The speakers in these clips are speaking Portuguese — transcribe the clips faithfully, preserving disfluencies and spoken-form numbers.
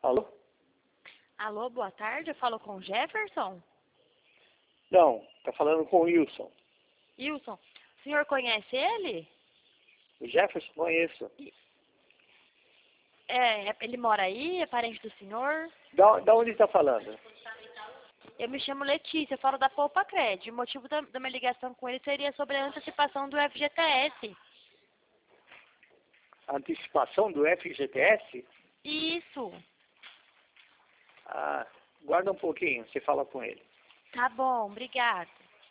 Alô? Alô, boa tarde, eu falo com o Jefferson? Não, tá falando com o Wilson. Wilson, o senhor conhece ele? O Jefferson conheço. É, ele mora aí, é parente do senhor? Da, da onde está falando? Eu me chamo Letícia, eu falo da Poupa Cred. O motivo da, da minha ligação com ele seria sobre a antecipação do F G T S. Antecipação do F G T S? Isso. Ah, guarda um pouquinho, você fala com ele. Tá bom, obrigada.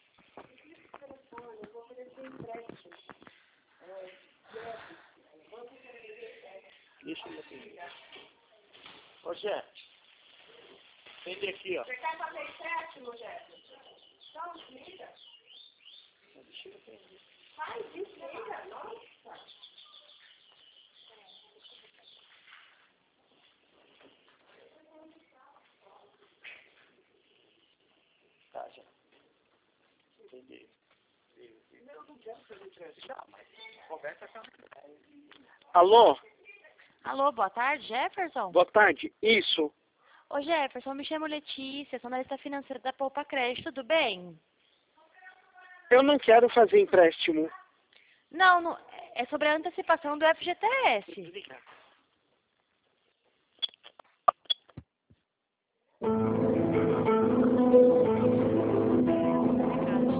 Deixa ele aqui. Ô, Jé, vem aqui, ó. Você quer fazer empréstimo, Jefferson? Então, desliga. Deixa ele aqui. Vai, desliga. Nossa. Tá, já. Entendi. Eu não quero fazer empréstimo. Não, mas conversa com Alô? Alô, boa tarde, Jefferson? Boa tarde. Isso. Ô Jefferson, eu me chamo Letícia, sou analista financeira da Poupa Cred, tudo bem? Eu não quero fazer empréstimo. Não, não, é sobre a antecipação do F G T S. Desliga.